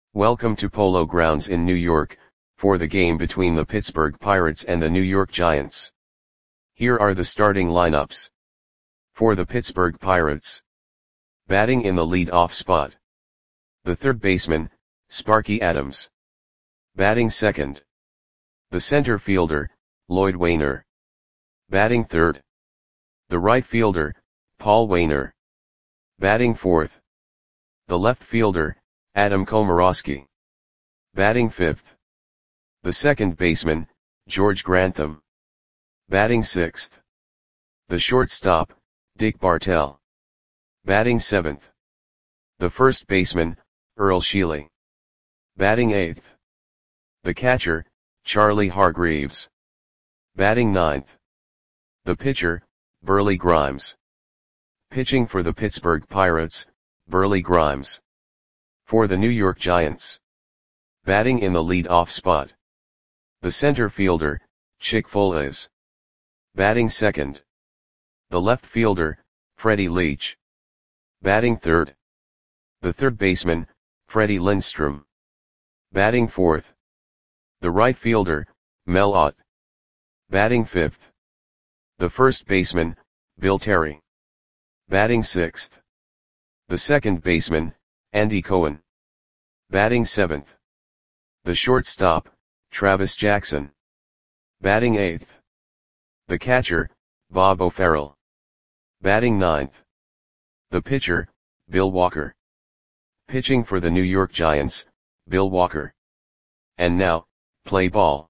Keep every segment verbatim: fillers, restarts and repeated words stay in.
Welcome to Polo Grounds in New York, for the game between the Pittsburgh Pirates and the New York Giants. Here are the starting lineups. For the Pittsburgh Pirates. Batting in the lead-off spot. The third baseman, Sparky Adams. Batting second. The center fielder, Lloyd Waner. Batting third. The right fielder, Paul Waner. Batting fourth. The left fielder, Adam Komorowski. Batting fifth. The second baseman, George Grantham. Batting sixth. The shortstop, Dick Bartell. Batting seventh. The first baseman, Earl Sheely. Batting eighth. The catcher, Charlie Hargreaves. Batting ninth. The pitcher, Burley Grimes. Pitching for the Pittsburgh Pirates, Burley Grimes. For the New York Giants. Batting in the lead-off spot. The center fielder, Chick Foales. Batting second. The left fielder, Freddie Leach. Batting third. The third baseman, Freddie Lindstrom. Batting fourth. The right fielder, Mel Ott. Batting fifth. The first baseman, Bill Terry. Batting sixth. The second baseman, Andy Cohen. Batting seventh. The shortstop, Travis Jackson. Batting eighth. The catcher, Bob O'Farrell. Batting ninth. The pitcher, Bill Walker. Pitching for the New York Giants, Bill Walker. And now, play ball.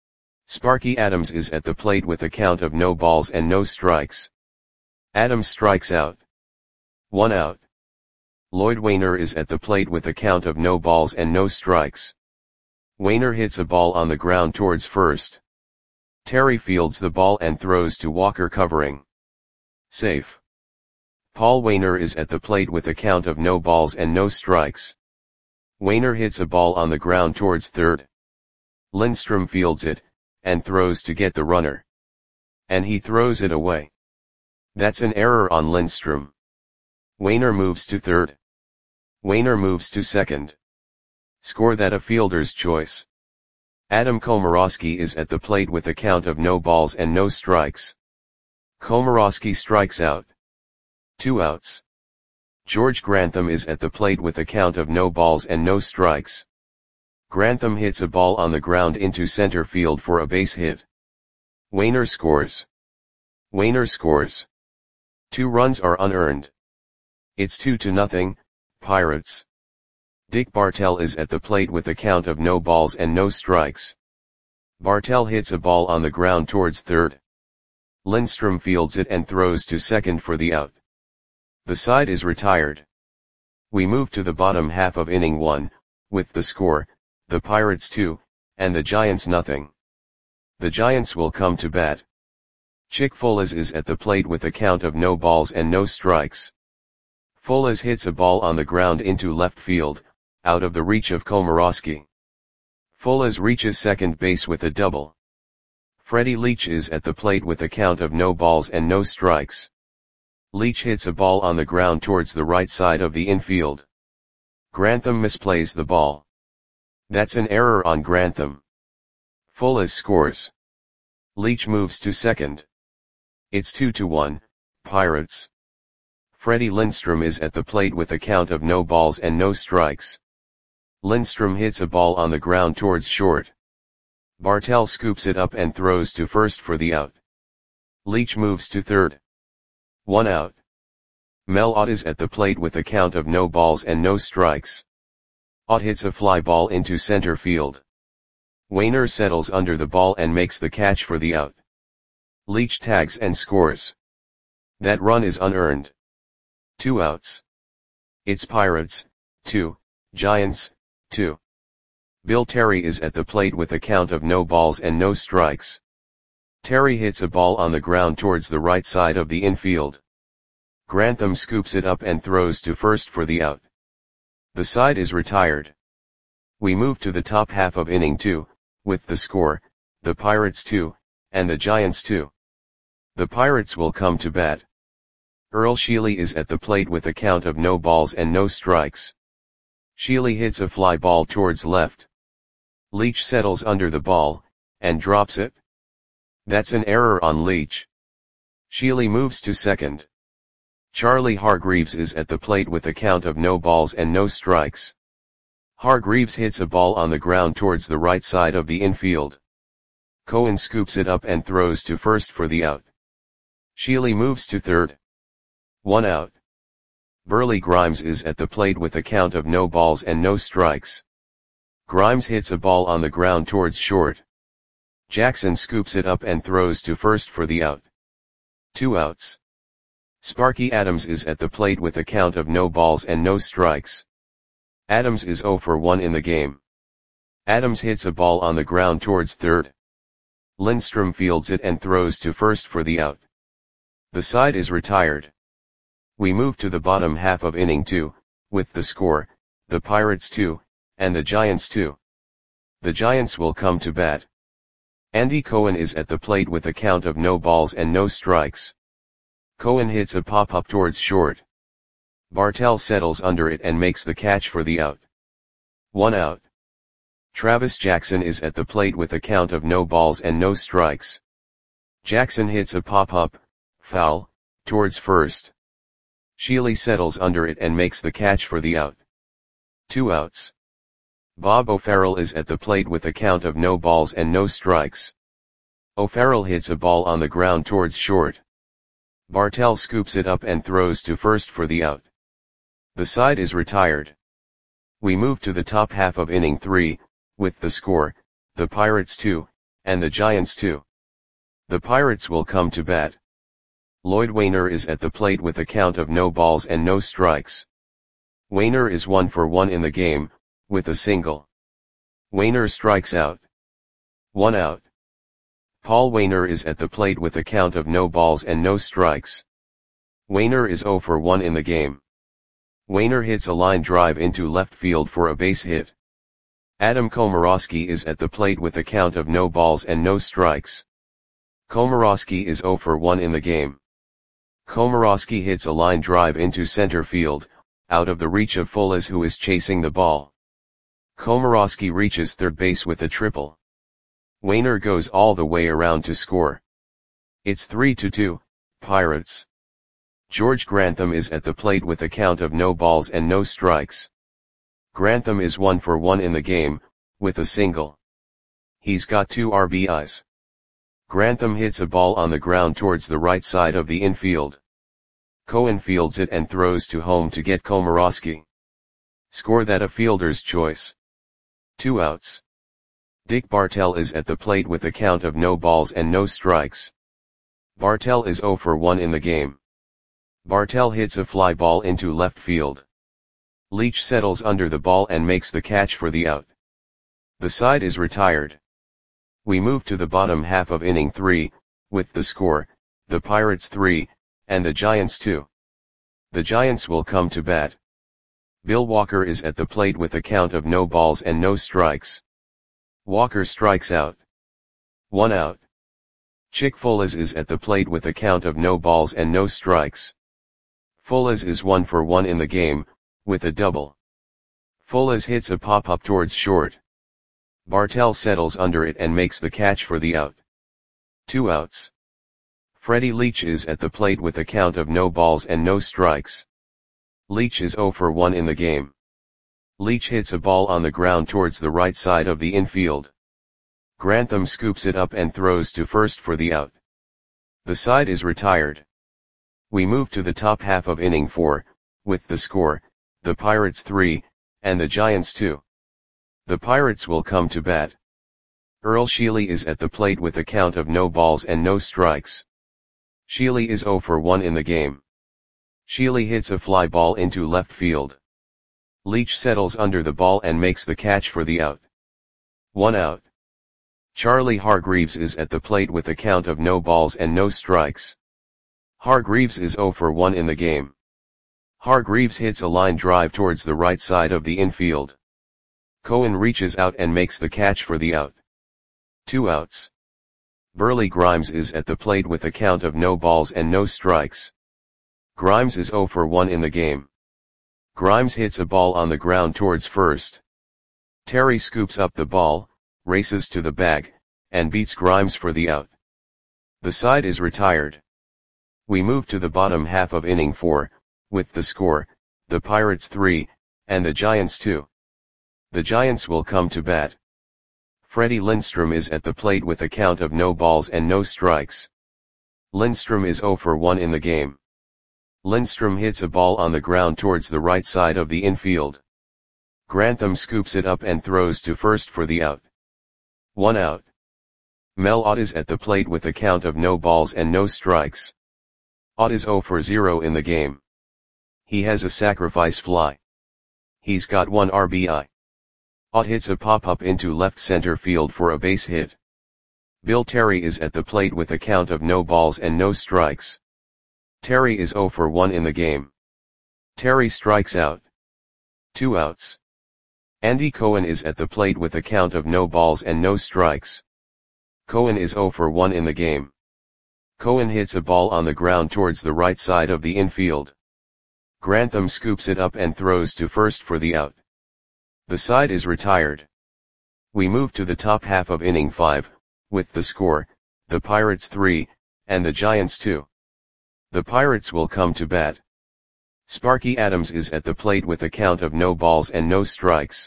Sparky Adams is at the plate with a count of no balls and no strikes. Adams strikes out. One out. Lloyd Waner is at the plate with a count of no balls and no strikes. Waner hits a ball on the ground towards first. Terry fields the ball and throws to Walker covering. Safe. Paul Waner is at the plate with a count of no balls and no strikes. Waner hits a ball on the ground towards third. Lindstrom fields it, and throws to get the runner. And he throws it away. That's an error on Lindstrom. Waner moves to third. Waner moves to second. Score that a fielder's choice. Adam Komorowski is at the plate with a count of no balls and no strikes. Komorowski strikes out. Two outs. George Grantham is at the plate with a count of no balls and no strikes. Grantham hits a ball on the ground into center field for a base hit. Waner scores. Waner scores. Two runs are unearned. It's two to nothing, Pirates. Dick Bartell is at the plate with a count of no balls and no strikes. Bartell hits a ball on the ground towards third. Lindstrom fields it and throws to second for the out. The side is retired. We move to the bottom half of inning one, with the score, the Pirates two, and the Giants nothing. The Giants will come to bat. Chick Foales is at the plate with a count of no balls and no strikes. Foales hits a ball on the ground into left field, out of the reach of Komorowski. Foales reaches second base with a double. Freddie Leach is at the plate with a count of no balls and no strikes. Leach hits a ball on the ground towards the right side of the infield. Grantham misplays the ball. That's an error on Grantham. Foales scores. Leach moves to second. It's two to one, Pirates. Freddie Lindstrom is at the plate with a count of no balls and no strikes. Lindstrom hits a ball on the ground towards short. Bartell scoops it up and throws to first for the out. Leach moves to third. One out. Mel Ott is at the plate with a count of no balls and no strikes. Ott hits a fly ball into center field. Waner settles under the ball and makes the catch for the out. Leach tags and scores. That run is unearned. Two outs. It's Pirates, two, Giants, two. Bill Terry is at the plate with a count of no balls and no strikes. Terry hits a ball on the ground towards the right side of the infield. Grantham scoops it up and throws to first for the out. The side is retired. We move to the top half of inning two, with the score, the Pirates two, and the Giants two. The Pirates will come to bat. Earl Sheely is at the plate with a count of no balls and no strikes. Sheely hits a fly ball towards left. Leach settles under the ball, and drops it. That's an error on Leach. Sheely moves to second. Charlie Hargreaves is at the plate with a count of no balls and no strikes. Hargreaves hits a ball on the ground towards the right side of the infield. Cohen scoops it up and throws to first for the out. Sheely moves to third. One out. Burley Grimes is at the plate with a count of no balls and no strikes. Grimes hits a ball on the ground towards short. Jackson scoops it up and throws to first for the out. Two outs. Sparky Adams is at the plate with a count of no balls and no strikes. Adams is zero for one in the game. Adams hits a ball on the ground towards third. Lindstrom fields it and throws to first for the out. The side is retired. We move to the bottom half of inning two, with the score, the Pirates two, and the Giants two. The Giants will come to bat. Andy Cohen is at the plate with a count of no balls and no strikes. Cohen hits a pop-up towards short. Bartell settles under it and makes the catch for the out. One out. Travis Jackson is at the plate with a count of no balls and no strikes. Jackson hits a pop-up, foul, towards first. Sheely settles under it and makes the catch for the out. Two outs. Bob O'Farrell is at the plate with a count of no balls and no strikes. O'Farrell hits a ball on the ground towards short. Bartell scoops it up and throws to first for the out. The side is retired. We move to the top half of inning three, with the score, the Pirates two, and the Giants two. The Pirates will come to bat. Lloyd Wainer is at the plate with a count of no balls and no strikes. Wainer is one for one in the game, with a single. Wainer strikes out. One out. Paul Wainer is at the plate with a count of no balls and no strikes. Wainer is zero for one in the game. Wainer hits a line drive into left field for a base hit. Adam Komorowski is at the plate with a count of no balls and no strikes. Komorowski is zero for one in the game. Komorowski hits a line drive into center field, out of the reach of Fules, who is chasing the ball. Komorowski reaches third base with a triple. Wainer goes all the way around to score. It's three to two, Pirates. George Grantham is at the plate with a count of no balls and no strikes. Grantham is one for one in the game, with a single. He's got two R B Is. Grantham hits a ball on the ground towards the right side of the infield. Cohen fields it and throws to home to get Komorowski. Score that a fielder's choice. Two outs. Dick Bartell is at the plate with a count of no balls and no strikes. Bartell is zero for one in the game. Bartell hits a fly ball into left field. Leach settles under the ball and makes the catch for the out. The side is retired. We move to the bottom half of inning three, with the score, the Pirates three, and the Giants two. The Giants will come to bat. Bill Walker is at the plate with a count of no balls and no strikes. Walker strikes out. One out. Chick Fules is at the plate with a count of no balls and no strikes. Fules is one for one in the game, with a double. Fules hits a pop-up towards short. Bartell settles under it and makes the catch for the out. Two outs. Freddie Leach is at the plate with a count of no balls and no strikes. Leach is zero for one in the game. Leach hits a ball on the ground towards the right side of the infield. Grantham scoops it up and throws to first for the out. The side is retired. We move to the top half of inning four, with the score, the Pirates three, and the Giants two. The Pirates will come to bat. Earl Sheely is at the plate with a count of no balls and no strikes. Sheely is zero for one in the game. Sheely hits a fly ball into left field. Leach settles under the ball and makes the catch for the out. One out. Charlie Hargreaves is at the plate with a count of no balls and no strikes. Hargreaves is zero for one in the game. Hargreaves hits a line drive towards the right side of the infield. Cohen reaches out and makes the catch for the out. Two outs. Burley Grimes is at the plate with a count of no balls and no strikes. Grimes is zero for one in the game. Grimes hits a ball on the ground towards first. Terry scoops up the ball, races to the bag, and beats Grimes for the out. The side is retired. We move to the bottom half of inning four, with the score, the Pirates three, and the Giants two. The Giants will come to bat. Freddie Lindstrom is at the plate with a count of no balls and no strikes. Lindstrom is oh for one in the game. Lindstrom hits a ball on the ground towards the right side of the infield. Grantham scoops it up and throws to first for the out. One out. Mel Ott is at the plate with a count of no balls and no strikes. Ott is oh for zero in the game. He has a sacrifice fly. He's got one R B I. Ott hits a pop-up into left center field for a base hit. Bill Terry is at the plate with a count of no balls and no strikes. Terry is oh for one in the game. Terry strikes out. Two outs. Andy Cohen is at the plate with a count of no balls and no strikes. Cohen is oh for one in the game. Cohen hits a ball on the ground towards the right side of the infield. Grantham scoops it up and throws to first for the out. The side is retired. We move to the top half of inning five, with the score, the Pirates three, and the Giants two. The Pirates will come to bat. Sparky Adams is at the plate with a count of no balls and no strikes.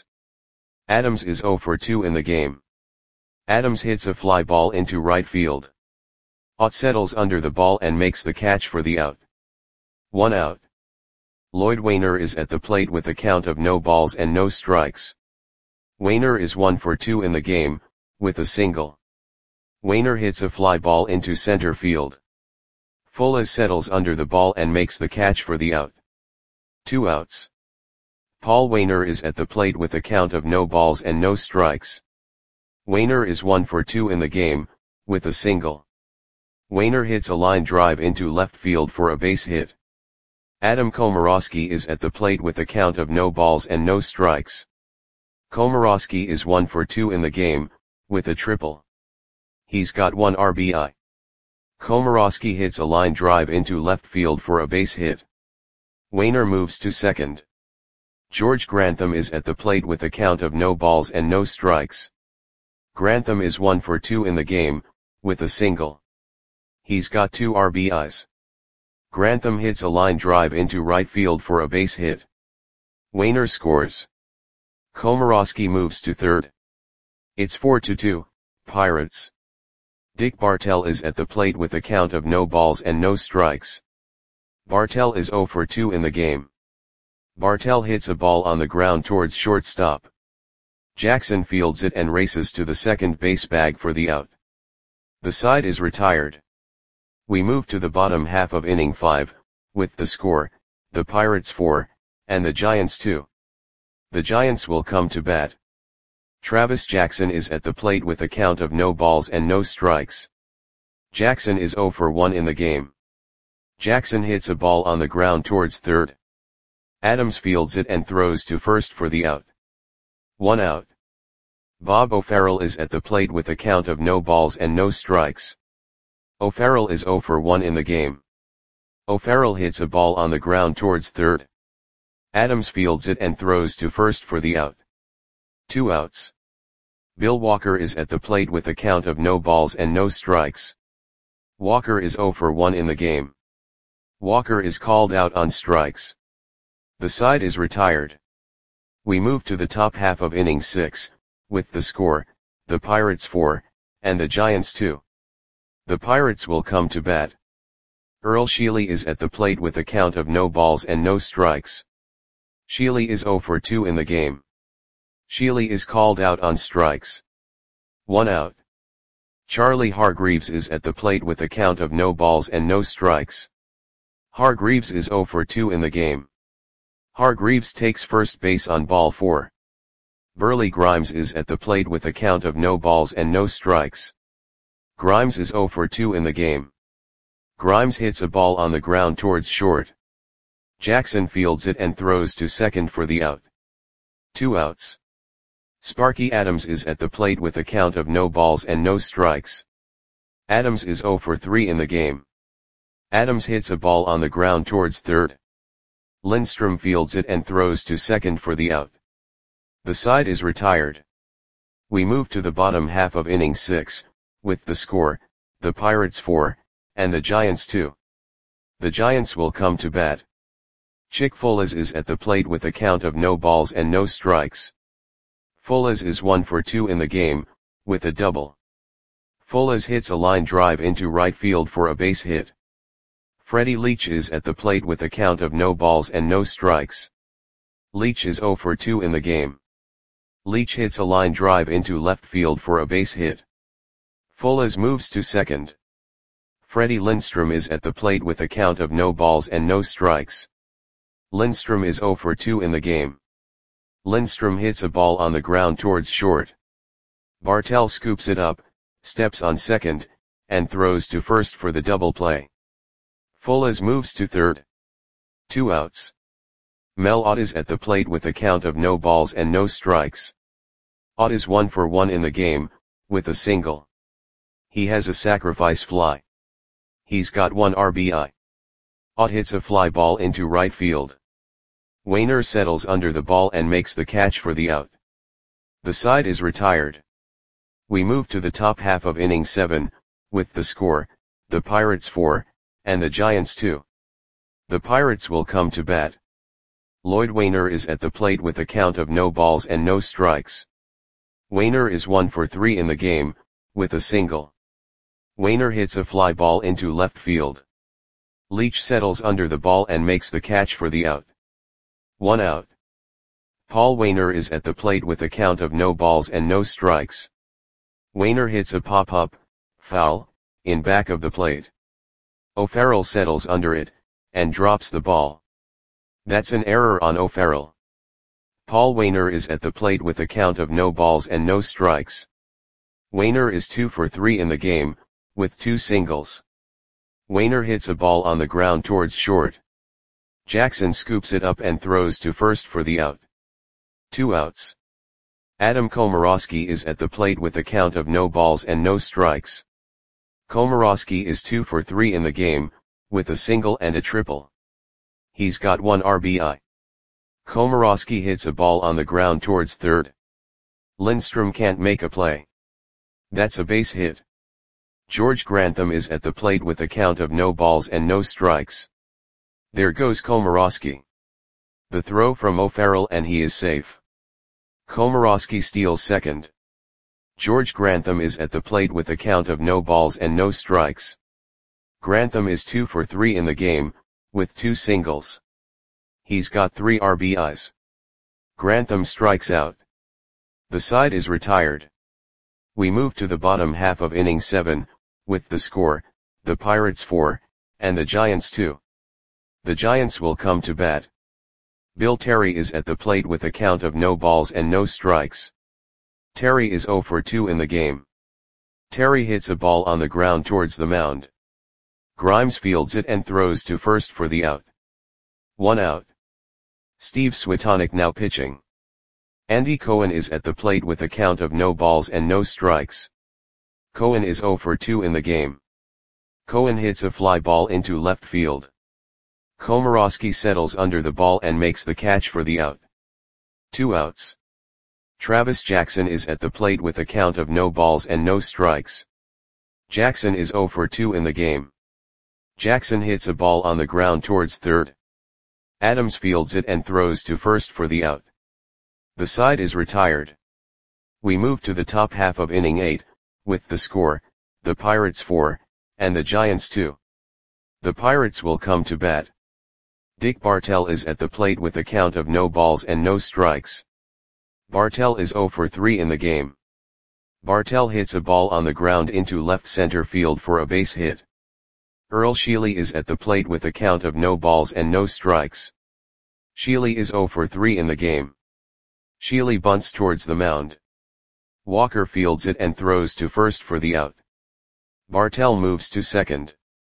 Adams is oh for two in the game. Adams hits a fly ball into right field. Ott settles under the ball and makes the catch for the out. One out. Lloyd Wainer is at the plate with a count of no balls and no strikes. Wainer is one for two in the game, with a single. Wainer hits a fly ball into center field. Fuller settles under the ball and makes the catch for the out. Two outs. Paul Wainer is at the plate with a count of no balls and no strikes. Wainer is one for two in the game, with a single. Wainer hits a line drive into left field for a base hit. Adam Komorowski is at the plate with a count of no balls and no strikes. Komorowski is one for two in the game, with a triple. He's got one R B I. Komorowski hits a line drive into left field for a base hit. Wainer moves to second. George Grantham is at the plate with a count of no balls and no strikes. Grantham is one for two in the game, with a single. He's got two R B Is. Grantham hits a line drive into right field for a base hit. Wainer scores. Komorowski moves to third. It's four to two, Pirates. Dick Bartell is at the plate with a count of no balls and no strikes. Bartell is oh for two in the game. Bartell hits a ball on the ground towards shortstop. Jackson fields it and races to the second base bag for the out. The side is retired. We move to the bottom half of inning five, with the score, the Pirates four, and the Giants two. The Giants will come to bat. Travis Jackson is at the plate with a count of no balls and no strikes. Jackson is oh for one in the game. Jackson hits a ball on the ground towards third. Adams fields it and throws to first for the out. One out. Bob O'Farrell is at the plate with a count of no balls and no strikes. O'Farrell is oh for one in the game. O'Farrell hits a ball on the ground towards third. Adams fields it and throws to first for the out. Two outs. Bill Walker is at the plate with a count of no balls and no strikes. Walker is oh for one in the game. Walker is called out on strikes. The side is retired. We move to the top half of inning six, with the score, the Pirates four, and the Giants two. The Pirates will come to bat. Earl Sheely is at the plate with a count of no balls and no strikes. Sheely is oh for two in the game. Sheely is called out on strikes. One out. Charlie Hargreaves is at the plate with a count of no balls and no strikes. Hargreaves is oh for two in the game. Hargreaves takes first base on ball four. Burley Grimes is at the plate with a count of no balls and no strikes. Grimes is oh for two in the game. Grimes hits a ball on the ground towards short. Jackson fields it and throws to second for the out. Two outs. Sparky Adams is at the plate with a count of no balls and no strikes. Adams is oh for three in the game. Adams hits a ball on the ground towards third. Lindstrom fields it and throws to second for the out. The side is retired. We move to the bottom half of inning six, with the score, the Pirates four, and the Giants two. The Giants will come to bat. Chick Folas is at the plate with a count of no balls and no strikes. Folas is one for two in the game, with a double. Folas hits a line drive into right field for a base hit. Freddie Leach is at the plate with a count of no balls and no strikes. Leach is zero for two in the game. Leach hits a line drive into left field for a base hit. Folas moves to second. Freddie Lindstrom is at the plate with a count of no balls and no strikes. Lindstrom is zero for two in the game. Lindstrom hits a ball on the ground towards short. Bartell scoops it up, steps on second, and throws to first for the double play. Folas moves to third. Two outs. Mel Ott is at the plate with a count of no balls and no strikes. Ott is one for one in the game, with a single. He has a sacrifice fly. He's got one R B I. Ott hits a fly ball into right field. Wainer settles under the ball and makes the catch for the out. The side is retired. We move to the top half of inning seven, with the score, the Pirates four, and the Giants two. The Pirates will come to bat. Lloyd Wainer is at the plate with a count of no balls and no strikes. Wainer is one for three in the game, with a single. Wainer hits a fly ball into left field. Leach settles under the ball and makes the catch for the out. One out. Paul Wainer is at the plate with a count of no balls and no strikes. Wainer hits a pop-up, foul, in back of the plate. O'Farrell settles under it, and drops the ball. That's an error on O'Farrell. Paul Wainer is at the plate with a count of no balls and no strikes. Wainer is two for three in the game, with two singles. Wainer hits a ball on the ground towards short. Jackson scoops it up and throws to first for the out. Two outs. Adam Komorowski is at the plate with a count of no balls and no strikes. Komorowski is two for three in the game, with a single and a triple. He's got one R B I. Komorowski hits a ball on the ground towards third. Lindstrom can't make a play. That's a base hit. George Grantham is at the plate with a count of no balls and no strikes. There goes Komorowski. The throw from O'Farrell and he is safe. Komorowski steals second. George Grantham is at the plate with a count of no balls and no strikes. Grantham is two for three in the game, with two singles. He's got three R B Is. Grantham strikes out. The side is retired. We move to the bottom half of inning seven, with the score, the Pirates four, and the Giants two. The Giants will come to bat. Bill Terry is at the plate with a count of no balls and no strikes. Terry is zero for two in the game. Terry hits a ball on the ground towards the mound. Grimes fields it and throws to first for the out. One out. Steve Switonic now pitching. Andy Cohen is at the plate with a count of no balls and no strikes. Cohen is zero for two in the game. Cohen hits a fly ball into left field. Komorowski settles under the ball and makes the catch for the out. Two outs. Travis Jackson is at the plate with a count of no balls and no strikes. Jackson is zero for two in the game. Jackson hits a ball on the ground towards third. Adams fields it and throws to first for the out. The side is retired. We move to the top half of inning eight, with the score, the Pirates four, and the Giants two. The Pirates will come to bat. Dick Bartell is at the plate with a count of no balls and no strikes. Bartell is zero for three in the game. Bartell hits a ball on the ground into left center field for a base hit. Earl Sheely is at the plate with a count of no balls and no strikes. Sheely is zero for three in the game. Sheely bunts towards the mound. Walker fields it and throws to first for the out. Bartell moves to second.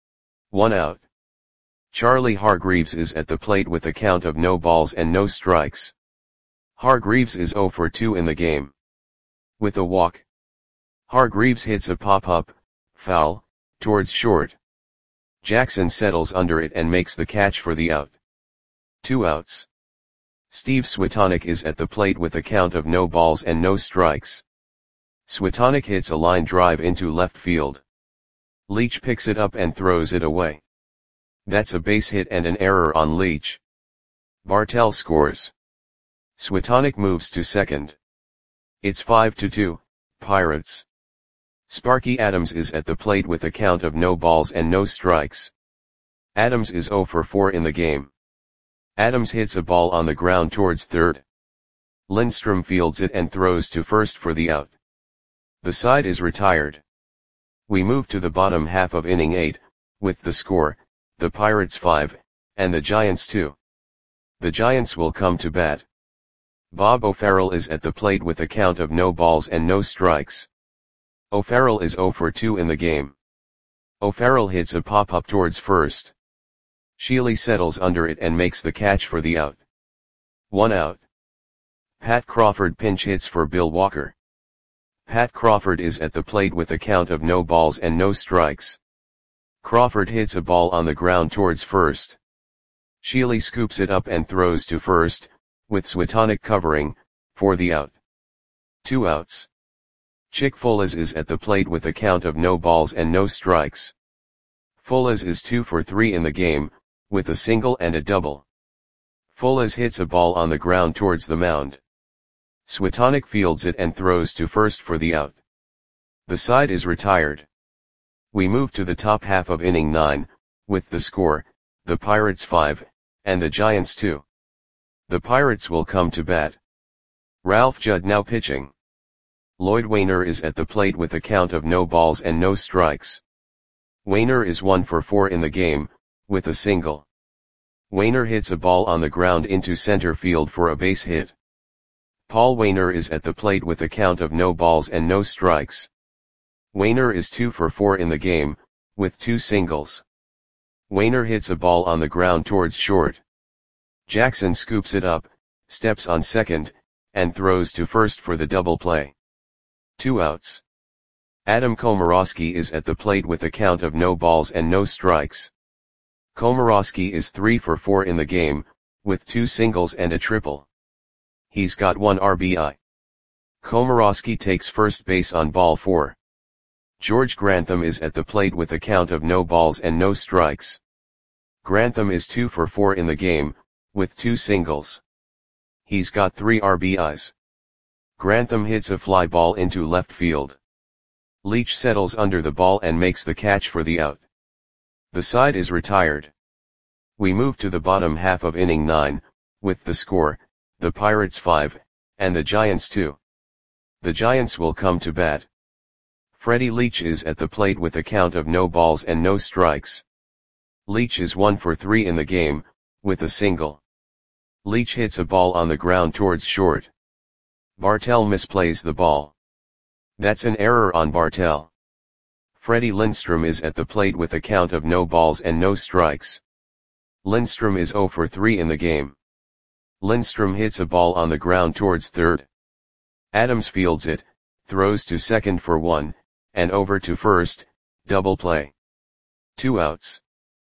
One out. Charlie Hargreaves is at the plate with a count of no balls and no strikes. Hargreaves is zero for two in the game. With a walk. Hargreaves hits a pop-up, foul, towards short. Jackson settles under it and makes the catch for the out. Two outs. Steve Switonik is at the plate with a count of no balls and no strikes. Switonik hits a line drive into left field. Leach picks it up and throws it away. That's a base hit and an error on Leach. Bartell scores. Switonik moves to second. It's five to two, Pirates. Sparky Adams is at the plate with a count of no balls and no strikes. Adams is zero for four in the game. Adams hits a ball on the ground towards third. Lindstrom fields it and throws to first for the out. The side is retired. We move to the bottom half of inning eight, with the score, the Pirates five, and the Giants two. The Giants will come to bat. Bob O'Farrell is at the plate with a count of no balls and no strikes. O'Farrell is zero for two in the game. O'Farrell hits a pop-up towards first. Sheely settles under it and makes the catch for the out. One out. Pat Crawford pinch hits for Bill Walker. Pat Crawford is at the plate with a count of no balls and no strikes. Crawford hits a ball on the ground towards first. Sheely scoops it up and throws to first, with Switonik covering, for the out. Two outs. Chick Folas is at the plate with a count of no balls and no strikes. Folas is two for three in the game, with a single and a double. Folas hits a ball on the ground towards the mound. Switonik fields it and throws to first for the out. The side is retired. We move to the top half of inning nine, with the score, the Pirates five, and the Giants two. The Pirates will come to bat. Ralph Judd now pitching. Lloyd Wainer is at the plate with a count of no balls and no strikes. Wainer is one for four in the game, with a single. Wainer hits a ball on the ground into center field for a base hit. Paul Wainer is at the plate with a count of no balls and no strikes. Wainer is two for four in the game, with two singles. Wainer hits a ball on the ground towards short. Jackson scoops it up, steps on second, and throws to first for the double play. Two outs. Adam Komorowski is at the plate with a count of no balls and no strikes. Komorowski is three for four in the game, with two singles and a triple. He's got one R B I. Komorowski takes first base on ball four. George Grantham is at the plate with a count of no balls and no strikes. Grantham is two for four in the game, with two singles. He's got three R B Is. Grantham hits a fly ball into left field. Leach settles under the ball and makes the catch for the out. The side is retired. We move to the bottom half of inning nine, with the score, the Pirates five, and the Giants two. The Giants will come to bat. Freddie Leach is at the plate with a count of no balls and no strikes. Leach is one for three in the game, with a single. Leach hits a ball on the ground towards short. Bartell misplays the ball. That's an error on Bartell. Freddie Lindstrom is at the plate with a count of no balls and no strikes. Lindstrom is zero for three in the game. Lindstrom hits a ball on the ground towards third. Adams fields it, throws to second for one, and over to first, double play. Two outs.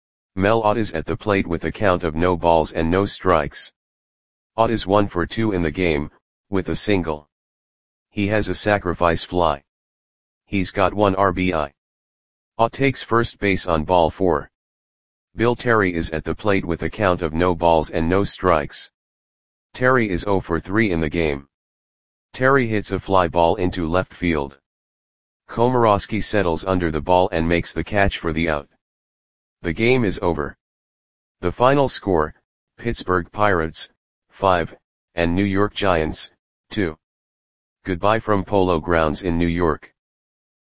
Mel Ott is at the plate with a count of no balls and no strikes. Ott is one for two in the game, with a single. He has a sacrifice fly. He's got one R B I. Ott takes first base on ball four. Bill Terry is at the plate with a count of no balls and no strikes. Terry is zero for three in the game. Terry hits a fly ball into left field. Komorowski settles under the ball and makes the catch for the out. The game is over. The final score, Pittsburgh Pirates, five, and New York Giants, two. Goodbye from Polo Grounds in New York.